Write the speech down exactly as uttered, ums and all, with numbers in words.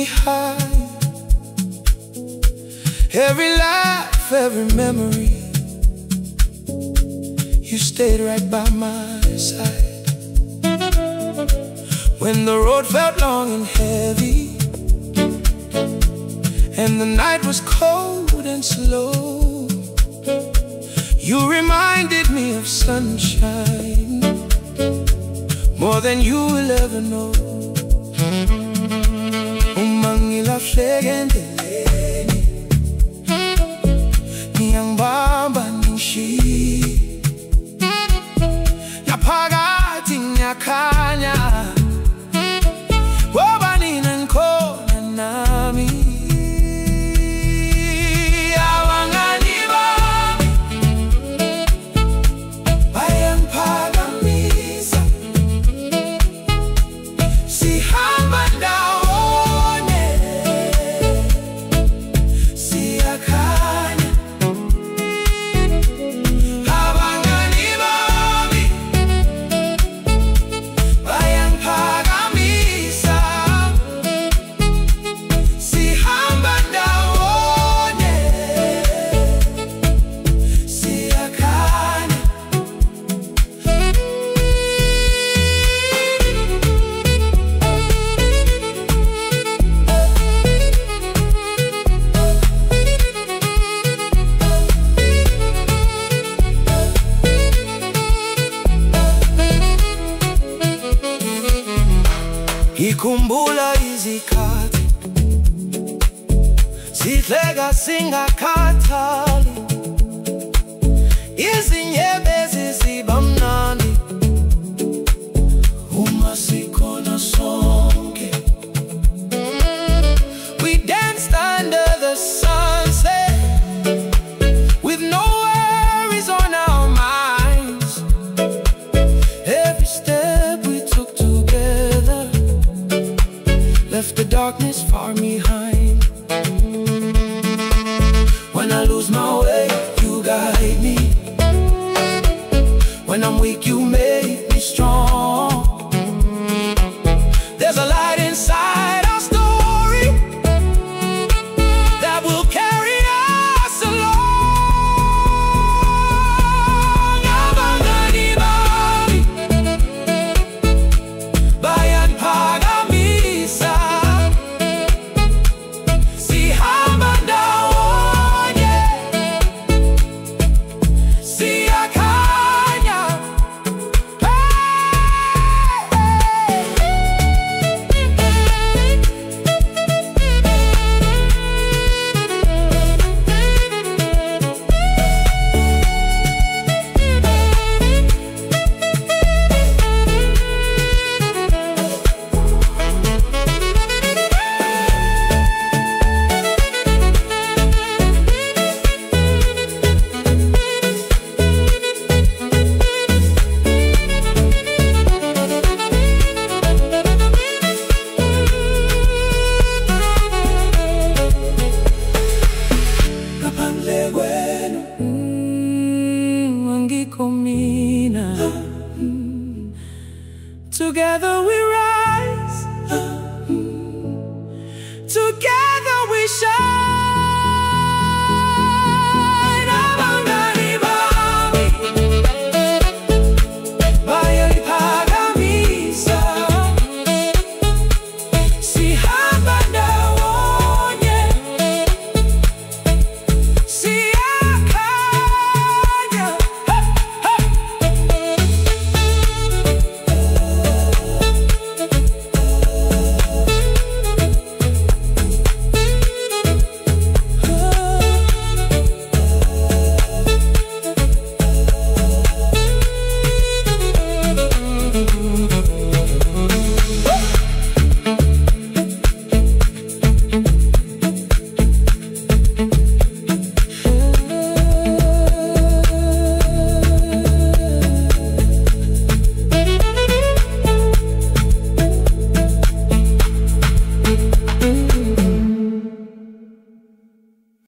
behind. Every life, every memory, you stayed right by my side. When the road felt long and heavy, and the night was cold and slow, you reminded me of sunshine more than you will ever know. Umangilahlek'endleleni, ngiyangibamba ngishiye, ngaphakathi ngiyakhanya, ngoba nina nikhona nami. Abangani bami bayangiphakamisa, sihamba ndawonye, siyakhanya. Abangani bami bayangiphakamisa, sihamba ndawonye, siyakhanya. Ngikhumbula izikhathi sihleka singakhathali, izinyembezi ziba mnandi uma sikhona sonke. We danced under the sunset with no worries on our minds. Every step we took together left the darkness far behind. When I lose my way, you guide me. When I'm weak, you make me strong. There's a light inside our story that will carry us along. Abangani bami bayangiphakamisa, sihamba ndawonye, siyakhanya. Ngaphandle kwenu, mm, angikho mina. Mm. Together we rise, mm, together we shine.